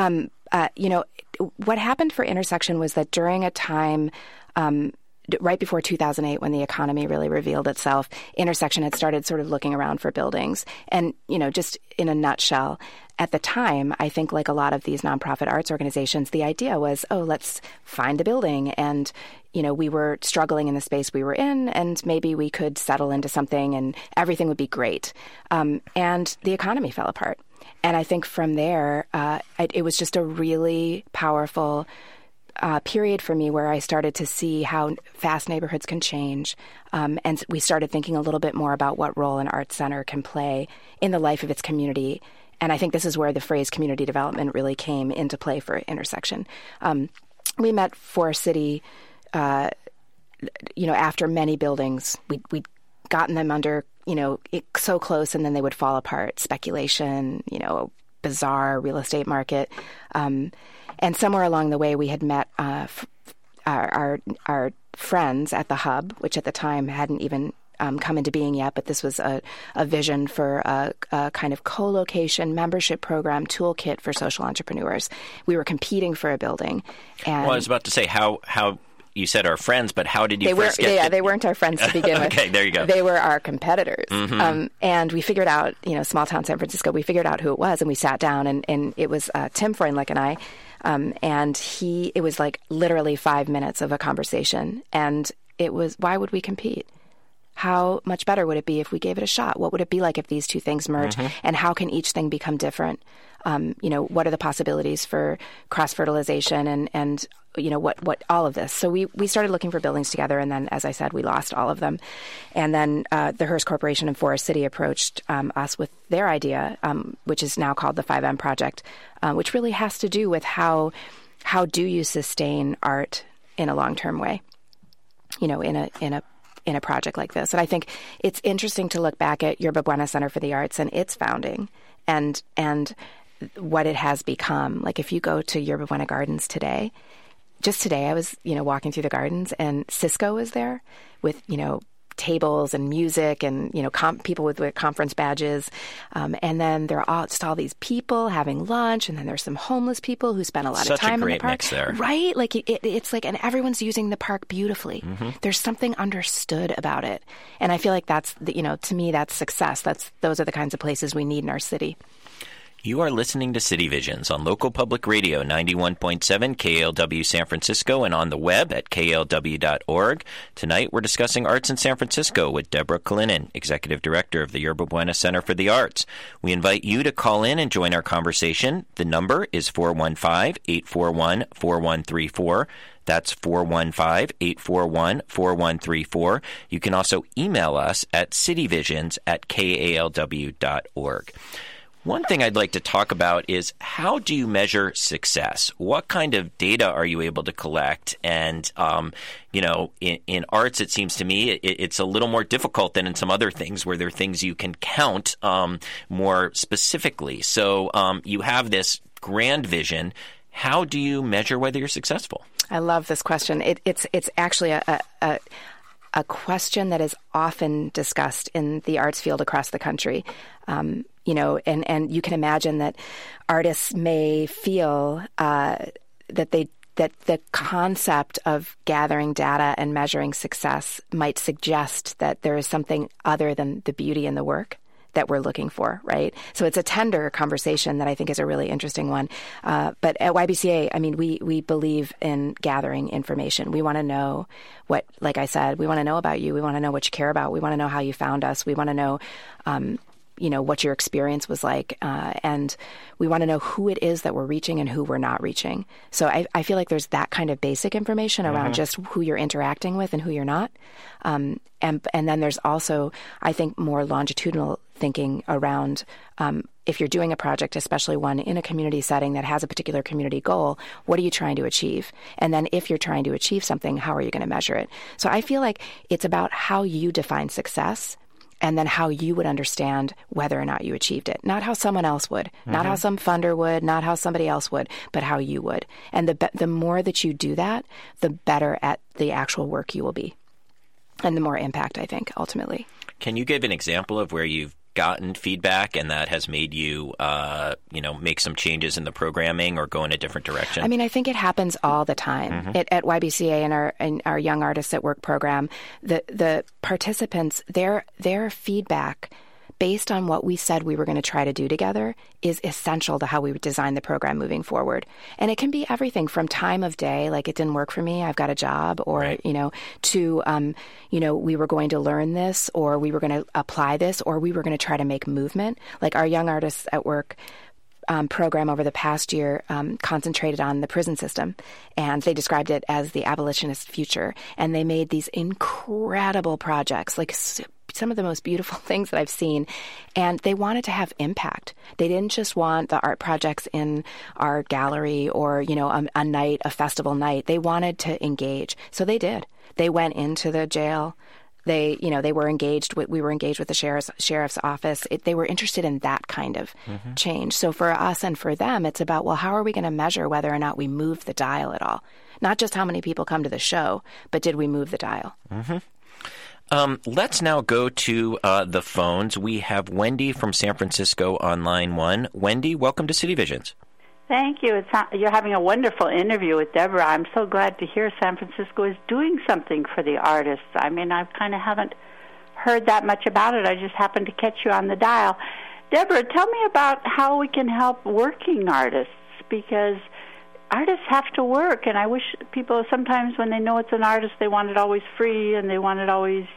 What happened for Intersection was that during a time right before 2008, when the economy really revealed itself, Intersection had started sort of looking around for buildings. And, just in a nutshell, at the time, I think like a lot of these nonprofit arts organizations, the idea was, let's find a building. And, we were struggling in the space we were in, and maybe we could settle into something and everything would be great. And the economy fell apart. And I think from there, it was just a really powerful period for me where I started to see how fast neighborhoods can change. And we started thinking a little bit more about what role an arts center can play in the life of its community. And I think this is where the phrase community development really came into play for Intersection. We met Forest City, after many buildings. We'd gotten them under, so close, and then they would fall apart. Speculation, bizarre real estate market. And somewhere along the way, we had met our friends at the Hub, which at the time hadn't even come into being yet, but this was a vision for a kind of co-location membership program toolkit for social entrepreneurs. We were competing for a building. And I was about to say, how you said our friends, but how did you first get they weren't our friends to begin with. Okay, there you go. They were our competitors. And we figured out, small town San Francisco, we figured out who it was, and we sat down, and it was Tim Freundlich and I. And it was like literally 5 minutes of a conversation. And it was, why would we compete? How much better would it be if we gave it a shot? What would it be like if these two things merge? And how can each thing become different? What are the possibilities for cross-fertilization and what all of this? So we started looking for buildings together, and then, as I said, we lost all of them. And then the Hearst Corporation and Forest City approached us with their idea, which is now called the 5M Project, which really has to do with how do you sustain art in a long-term way, in a project like this. And I think it's interesting to look back at Yerba Buena Center for the Arts and its founding and what it has become. Like if you go to Yerba Buena Gardens today, just today I was, walking through the gardens, and Cisco was there with, tables and music and, people with conference badges. And then there are all these people having lunch, and then there's some homeless people who spend a lot of time in the park. Such a great mix there. Right? Like it's like, and everyone's using the park beautifully. There's something understood about it. And I feel like that's, to me, that's success. Those are the kinds of places we need in our city. You are listening to City Visions on Local Public Radio 91.7 KALW San Francisco and on the web at klw.org. Tonight we're discussing arts in San Francisco with Deborah Kalinin, Executive Director of the Yerba Buena Center for the Arts. We invite you to call in and join our conversation. The number is 415-841-4134. That's 415-841-4134. You can also email us at cityvisions@kalw.org. One thing I'd like to talk about is, how do you measure success? What kind of data are you able to collect? And, in arts, it seems to me it's a little more difficult than in some other things where there are things you can count more specifically. So you have this grand vision. How do you measure whether you're successful? I love this question. It's actually a question that is often discussed in the arts field across the country. And you can imagine that artists may feel that the concept of gathering data and measuring success might suggest that there is something other than the beauty in the work that we're looking for, right? So it's a tender conversation that I think is a really interesting one. But at YBCA, we believe in gathering information. We want to know like I said, we want to know about you. We want to know what you care about. We want to know how you found us. We want to know, what your experience was like. And we want to know who it is that we're reaching and who we're not reaching. So I feel like there's that kind of basic information around just who you're interacting with and who you're not. And then there's also, I think, more longitudinal thinking around if you're doing a project, especially one in a community setting that has a particular community goal, what are you trying to achieve? And then if you're trying to achieve something, how are you going to measure it? So I feel like it's about how you define success and then how you would understand whether or not you achieved it. Not how someone else would, not how some funder would, not how somebody else would, but how you would. And the more that you do that, the better at the actual work you will be. And the more impact, I think, ultimately. Can you give an example of where you've gotten feedback and that has made you, make some changes in the programming or go in a different direction? I mean, I think it happens all the time. At YBCA and our Young Artists at Work program, the participants, their feedback based on what we said we were going to try to do together is essential to how we would design the program moving forward. And it can be everything from time of day, like it didn't work for me, I've got a job, or, right. To, we were going to learn this, or we were going to apply this, or we were going to try to make movement. Like our Young Artists at Work program over the past year concentrated on the prison system, and they described it as the abolitionist future. And they made these incredible projects, like some of the most beautiful things that I've seen, and they wanted to have impact. They didn't just want the art projects in our gallery or, a night, a festival night. They wanted to engage. So they did. They went into the jail. They were engaged with, we were engaged with the sheriff's office. They were interested in that kind of change. So for us and for them, it's about, well, how are we going to measure whether or not we move the dial at all? Not just how many people come to the show, but did we move the dial? Let's now go to the phones. We have Wendy from San Francisco on line 1. Wendy, welcome to City Visions. Thank you. You're having a wonderful interview with Deborah. I'm so glad to hear San Francisco is doing something for the artists. I mean, I kind of haven't heard that much about it. I just happened to catch you on the dial. Deborah, tell me about how we can help working artists, because artists have to work, and I wish people sometimes when they know it's an artist, they want it always free and they want it always,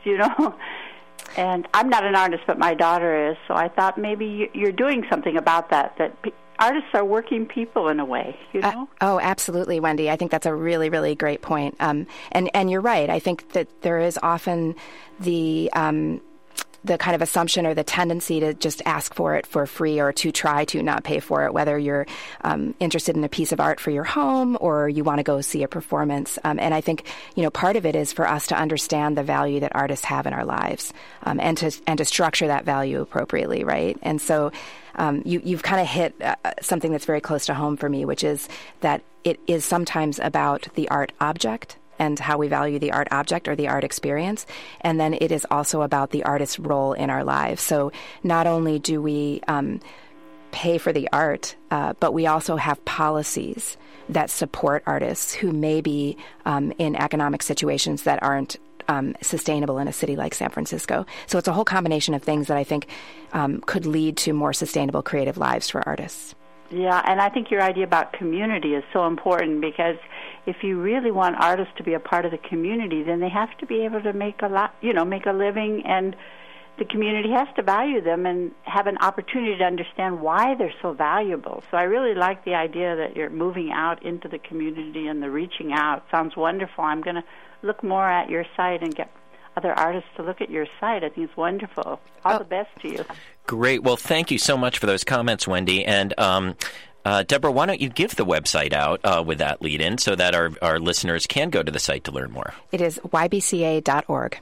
And I'm not an artist, but my daughter is, so I thought maybe you're doing something about that artists are working people in a way, Oh, absolutely, Wendy. I think that's a really, really great point. And you're right. I think that there is often the kind of assumption or the tendency to just ask for it for free or to try to not pay for it, whether you're interested in a piece of art for your home or you want to go see a performance. And I think, part of it is for us to understand the value that artists have in our lives and to structure that value appropriately, right? And so you've kind of hit something that's very close to home for me, which is that it is sometimes about the art object and how we value the art object or the art experience. And then it is also about the artist's role in our lives. So not only do we pay for the art, but we also have policies that support artists who may be in economic situations that aren't sustainable in a city like San Francisco. So it's a whole combination of things that I think could lead to more sustainable creative lives for artists. Yeah, and I think your idea about community is so important, because if you really want artists to be a part of the community, then they have to be able to make a living, and the community has to value them and have an opportunity to understand why they're so valuable. So I really like the idea that you're moving out into the community and the reaching out. Sounds wonderful. I'm going to look more at your site and get other artists to look at your site. I think it's wonderful. All the best to you. Great. Well, thank you so much for those comments, Wendy. And Deborah, why don't you give the website out with that lead-in so that our listeners can go to the site to learn more? It is ybca.org.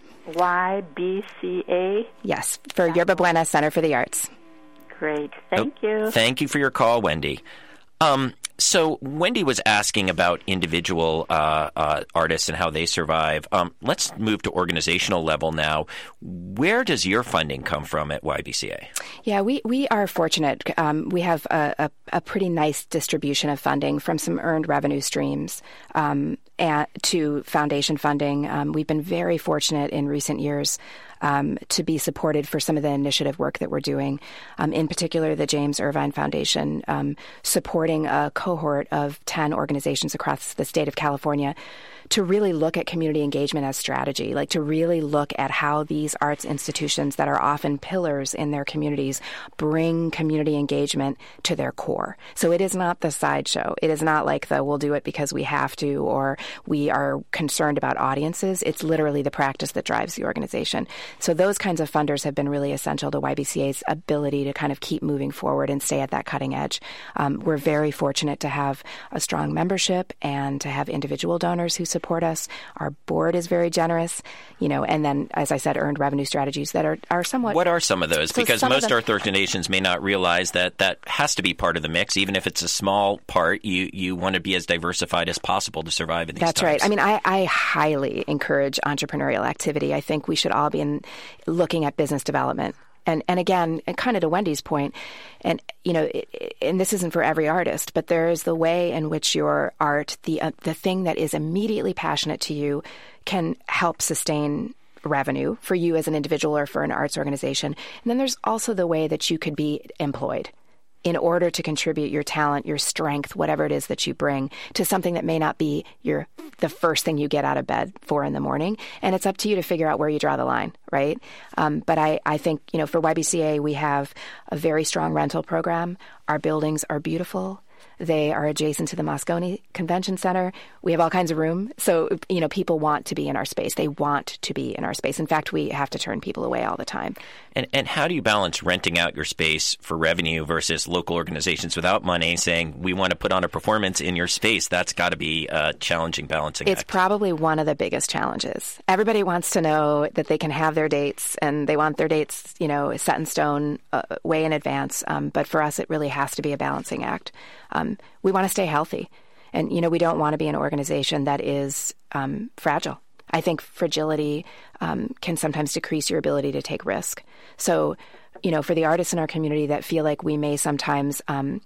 YBCA? Yes, for Yerba Buena Center for the Arts. Great. Thank you. Thank you for your call, Wendy. So Wendy was asking about individual artists and how they survive. Let's move to organizational level now. Where does your funding come from at YBCA? Yeah, we are fortunate. We have a pretty nice distribution of funding from some earned revenue streams to foundation funding. We've been very fortunate in recent years to be supported for some of the initiative work that we're doing. In particular, the James Irvine Foundation, supporting a cohort of 10 organizations across the state of California to really look at community engagement as strategy, like to really look at how these arts institutions that are often pillars in their communities bring community engagement to their core. So it is not the sideshow. It is not like the we'll do it because we have to or we are concerned about audiences. It's literally the practice that drives the organization. So those kinds of funders have been really essential to YBCA's ability to kind of keep moving forward and stay at that cutting edge. We're very fortunate to have a strong membership and to have individual donors who support us. Our board is very generous, and then, as I said, earned revenue strategies that are somewhat... What are some of those? Because most arts organizations may not realize that has to be part of the mix. Even if it's a small part, you want to be as diversified as possible to survive in these times. That's right. I mean, I highly encourage entrepreneurial activity. I think we should all be looking at business development. And again, and kind of to Wendy's point, and and this isn't for every artist, but there is the way in which your art, the thing that is immediately passionate to you, can help sustain revenue for you as an individual or for an arts organization. And then there's also the way that you could be employed in order to contribute your talent, your strength, whatever it is that you bring to something that may not be the first thing you get out of bed for in the morning. And it's up to you to figure out where you draw the line, right? But I think, for YBCA, we have a very strong rental program. Our buildings are beautiful. They are adjacent to the Moscone Convention Center. We have all kinds of room. So, people want to be in our space. They want to be in our space. In fact, we have to turn people away all the time. And how do you balance renting out your space for revenue versus local organizations without money saying, we want to put on a performance in your space? That's got to be a challenging balancing act. It's probably one of the biggest challenges. Everybody wants to know that they can have their dates, and they want their dates, set in stone way in advance. But for us, it really has to be a balancing act. We want to stay healthy. And, we don't want to be an organization that is fragile. I think fragility can sometimes decrease your ability to take risk. So, for the artists in our community that feel like we may sometimes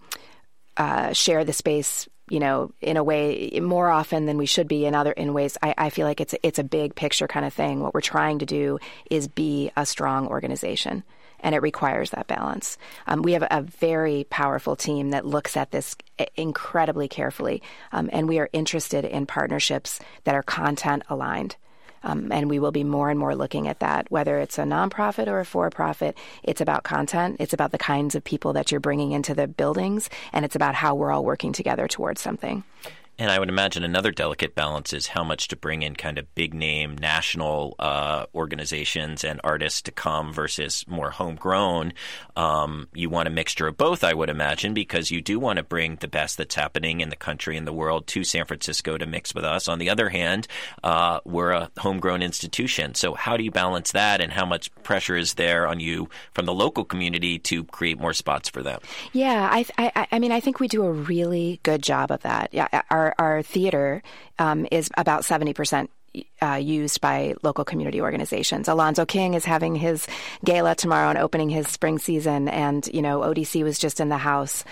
share the space, in a way more often than we should be in ways, I feel like it's a big picture kind of thing. What we're trying to do is be a strong organization. And it requires that balance. We have a very powerful team that looks at this incredibly carefully, and we are interested in partnerships that are content aligned. And we will be more and more looking at that, whether it's a nonprofit or a for-profit. It's about content. It's about the kinds of people that you're bringing into the buildings, and it's about how we're all working together towards something. And I would imagine another delicate balance is how much to bring in kind of big-name national organizations and artists to come versus more homegrown. You want a mixture of both, I would imagine, because you do want to bring the best that's happening in the country and the world to San Francisco to mix with us. On the other hand, we're a homegrown institution. So how do you balance that, and how much pressure is there on you from the local community to create more spots for them? Yeah, I mean, I think we do a really good job of that. Yeah, our theater is about 70% used by local community organizations. Alonzo King is having his gala tomorrow and opening his spring season, and ODC was just in the house.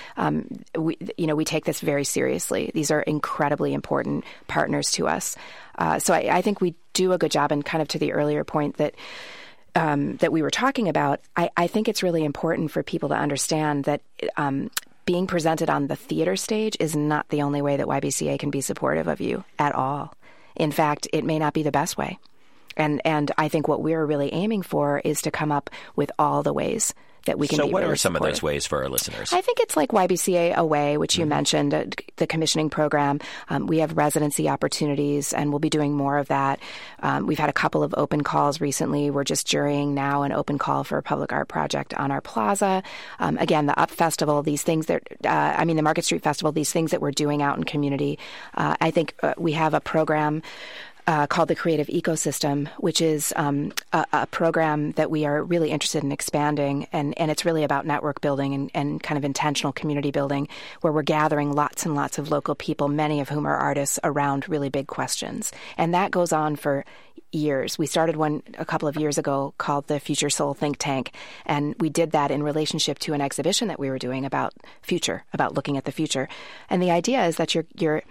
We take this very seriously. These are incredibly important partners to us. So I think we do a good job. And kind of to the earlier point that we were talking about, I think it's really important for people to understand that being presented on the theater stage is not the only way that YBCA can be supportive of you at all. In fact, it may not be the best way. And I think what we're really aiming for is to come up with all the ways that we can be really supportive. So what are some of those ways for our listeners? I think it's like YBCA Away, which you mentioned, the commissioning program. We have residency opportunities, and we'll be doing more of that. We've had a couple of open calls recently. We're just jurying now an open call for a public art project on our plaza. Again, the UP Festival, these things that, the Market Street Festival, these things that we're doing out in community. I think we have a program called the Creative Ecosystem, which is a program that we are really interested in expanding. And it's really about network building and kind of intentional community building, where we're gathering lots and lots of local people, many of whom are artists, around really big questions. And that goes on for years. We started one a couple of years ago called the Future Soul Think Tank. And we did that in relationship to an exhibition that we were doing about future, about looking at the future. And the idea is that you're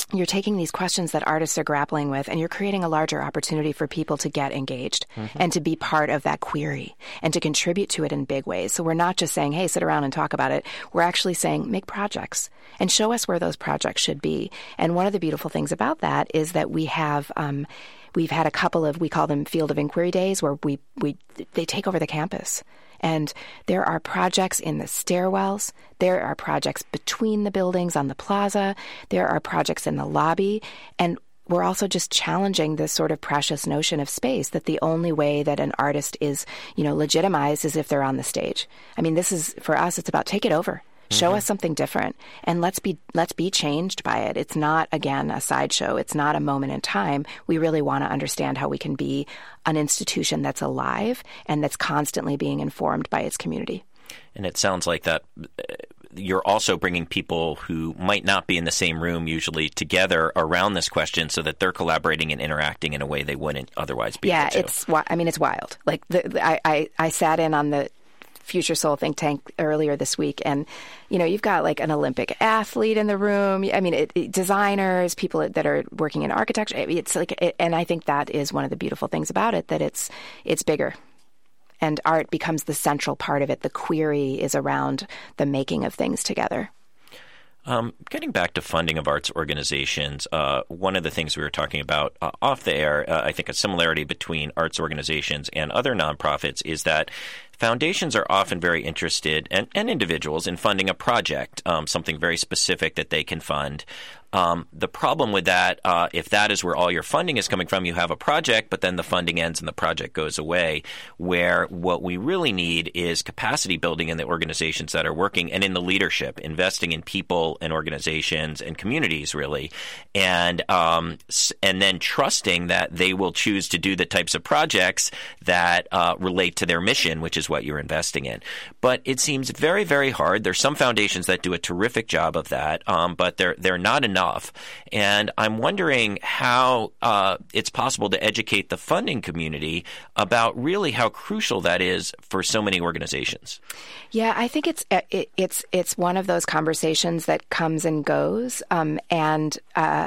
you're taking these questions that artists are grappling with, and you're creating a larger opportunity for people to get engaged and to be part of that query and to contribute to it in big ways. So we're not just saying, hey, sit around and talk about it. We're actually saying, make projects and show us where those projects should be. And one of the beautiful things about that is that we have we've had a couple of, we call them Field of Inquiry days, where they take over the campus. And there are projects in the stairwells. There are projects between the buildings on the plaza. There are projects in the lobby. And we're also just challenging this sort of precious notion of space, that the only way that an artist is, legitimized is if they're on the stage. I mean, this is, for us, it's about take it over. Show us something different, and let's be changed by it. It's not, again, a sideshow. It's not a moment in time. We really want to understand how we can be an institution that's alive and that's constantly being informed by its community. And it sounds like that you're also bringing people who might not be in the same room usually together around this question, so that they're collaborating and interacting in a way they wouldn't otherwise be able to. It's wild. Like I sat in on the Future Soul think tank earlier this week, and you've got like an Olympic athlete in the room. I mean, designers, people that are working in architecture. It's like, and I think that is one of the beautiful things about it, that it's bigger, and art becomes the central part of it. The query is around the making of things together. Getting back to funding of arts organizations, one of the things we were talking about off the air, I think a similarity between arts organizations and other nonprofits is that foundations are often very interested, and individuals, in funding a project, something very specific that they can fund. The problem with that, if that is where all your funding is coming from, you have a project, but then the funding ends and the project goes away, where what we really need is capacity building in the organizations that are working, and in the leadership, investing in people and organizations and communities, really, and then trusting that they will choose to do the types of projects that relate to their mission, which is what you're investing in. But it seems very, very hard. There's some foundations that do a terrific job of that, but they're not enough. And I'm wondering how it's possible to educate the funding community about really how crucial that is for so many organizations. Yeah, I think it's one of those conversations that comes and goes, and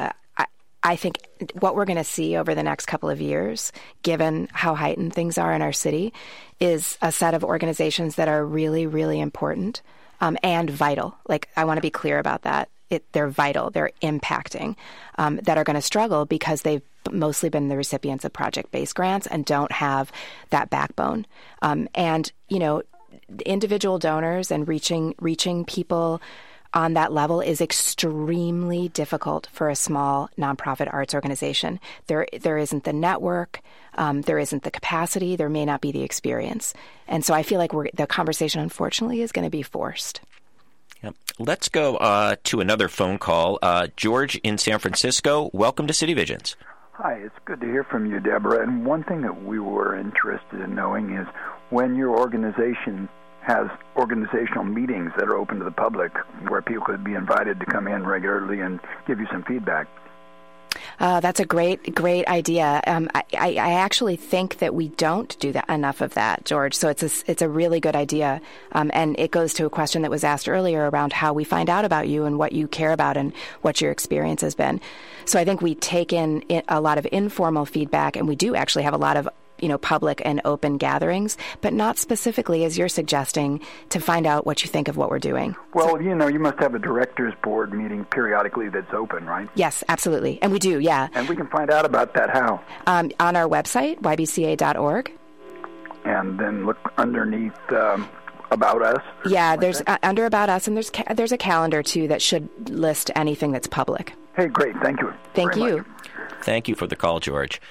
I think what we're going to see over the next couple of years, given how heightened things are in our city, is a set of organizations that are really, really important and vital. Like, I want to be clear about that. They're vital, they're impacting, that are going to struggle because they've mostly been the recipients of project-based grants and don't have that backbone. And, individual donors and reaching people on that level is extremely difficult for a small nonprofit arts organization. There isn't the network, there isn't the capacity, there may not be the experience. And so I feel like the conversation, unfortunately, is going to be forced. Yep. Let's go to another phone call. George in San Francisco, welcome to City Visions. Hi, it's good to hear from you, Deborah. And one thing that we were interested in knowing is when your organization has organizational meetings that are open to the public, where people could be invited to come in regularly and give you some feedback. That's a great idea. I actually think that we don't do that enough of that, George. So it's a really good idea, and it goes to a question that was asked earlier around how we find out about you and what you care about and what your experience has been. So I think we take in a lot of informal feedback, and we do actually have a lot of public and open gatherings, but not specifically, as you're suggesting, to find out what you think of what we're doing. Well, you must have a director's board meeting periodically that's open, right? Yes, absolutely. And we do, yeah. And we can find out about that how? On our website, ybca.org. And then look underneath About Us? Yeah, there's under About Us, and there's a calendar, too, that should list anything that's public. Hey, great. Thank you. Thank you. Thank you for the call, George.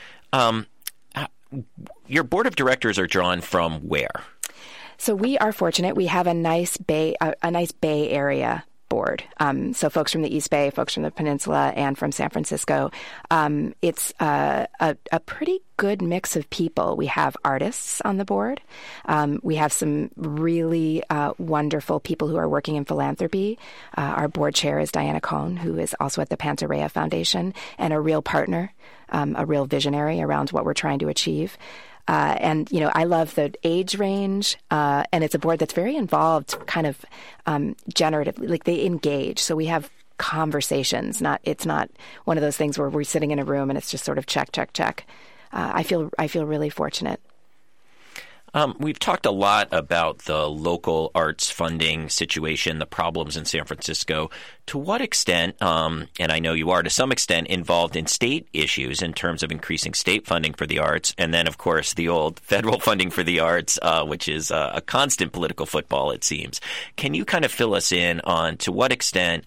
Your board of directors are drawn from where? So we are fortunate. We have a nice Bay Area board. So folks from the East Bay, folks from the Peninsula, and from San Francisco. It's a pretty good mix of people. We have artists on the board. We have some really wonderful people who are working in philanthropy. Our board chair is Diana Cohn, who is also at the Pantareya Foundation and a real partner, a real visionary around what we're trying to achieve. And, I love the age range, and it's a board that's very involved, kind of generatively, like they engage. So we have conversations. It's not one of those things where we're sitting in a room and it's just sort of check, check, check. I feel really fortunate. We've talked a lot about the local arts funding situation, the problems in San Francisco. To what extent, and I know you are to some extent, involved in state issues in terms of increasing state funding for the arts, and then, of course, the old federal funding for the arts, which is a constant political football, it seems. Can you kind of fill us in on to what extent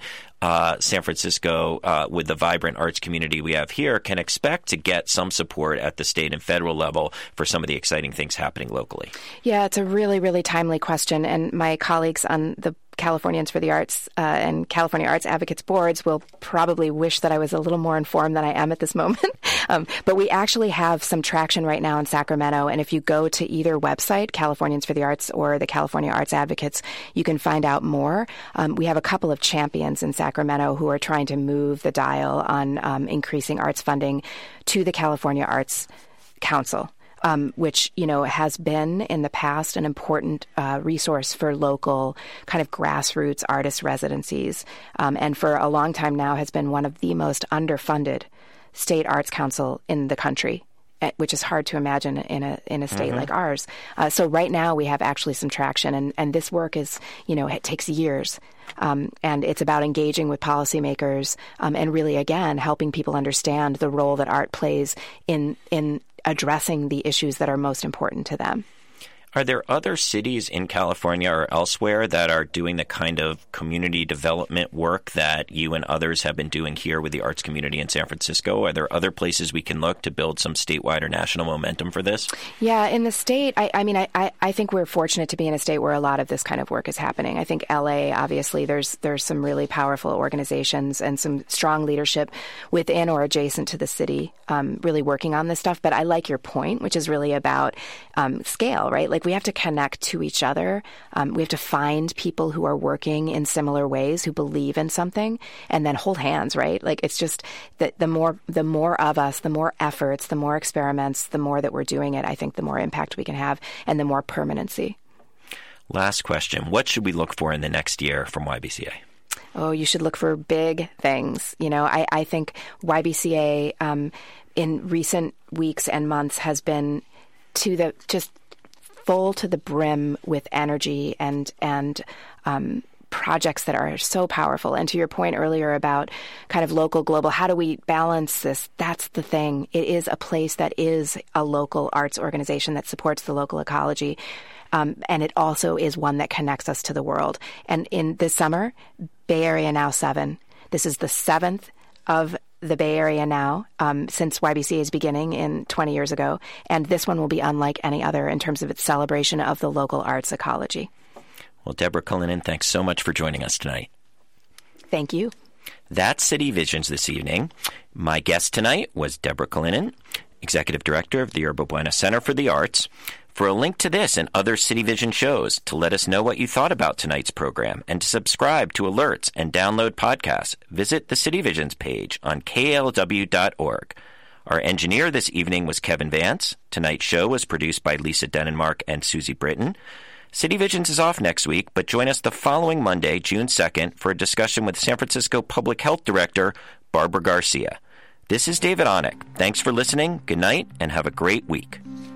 San Francisco, with the vibrant arts community we have here, can expect to get some support at the state and federal level for some of the exciting things happening locally? Yeah, it's a really, really timely question. And my colleagues on the Californians for the Arts and California Arts Advocates boards will probably wish that I was a little more informed than I am at this moment. But we actually have some traction right now in Sacramento. And if you go to either website, Californians for the Arts or the California Arts Advocates, you can find out more. We have a couple of champions in Sacramento who are trying to move the dial on increasing arts funding to the California Arts Council. Which, has been in the past an important resource for local kind of grassroots artist residencies. And for a long time now has been one of the most underfunded state arts council in the country, which is hard to imagine in a state like ours. So right now we have actually some traction, and this work is, it takes years. And it's about engaging with policymakers and really, again, helping people understand the role that art plays in addressing the issues that are most important to them. Are there other cities in California or elsewhere that are doing the kind of community development work that you and others have been doing here with the arts community in San Francisco? Are there other places we can look to build some statewide or national momentum for this? Yeah, in the state, I think we're fortunate to be in a state where a lot of this kind of work is happening. I think LA, obviously, there's some really powerful organizations and some strong leadership within or adjacent to the city really working on this stuff. But I like your point, which is really about scale, right? Like we have to connect to each other. We have to find people who are working in similar ways, who believe in something, and then hold hands, right? Like it's just that the more of us, the more efforts, the more experiments, the more that we're doing it, I think the more impact we can have and the more permanency. Last question. What should we look for in the next year from YBCA? Oh, you should look for big things. I think YBCA in recent weeks and months has been just full to the brim with energy and projects that are so powerful. And to your point earlier about kind of local, global, how do we balance this? That's the thing. It is a place that is a local arts organization that supports the local ecology. And it also is one that connects us to the world. And in this summer, Bay Area Now 7. This is the 7th of the Bay Area Now since YBCA's beginning in 20 years ago. And this one will be unlike any other in terms of its celebration of the local arts ecology. Well, Deborah Kalinin, thanks so much for joining us tonight. Thank you. That's City Visions this evening. My guest tonight was Deborah Kalinin, Executive Director of the Yerba Buena Center for the Arts. For a link to this and other City Vision shows, to let us know what you thought about tonight's program, and to subscribe to alerts and download podcasts, visit the City Visions page on klw.org. Our engineer this evening was Kevin Vance. Tonight's show was produced by Lisa Denenmark and Susie Britton. City Visions is off next week, but join us the following Monday, June 2nd, for a discussion with San Francisco Public Health Director Barbara Garcia. This is David Onek. Thanks for listening, good night, and have a great week.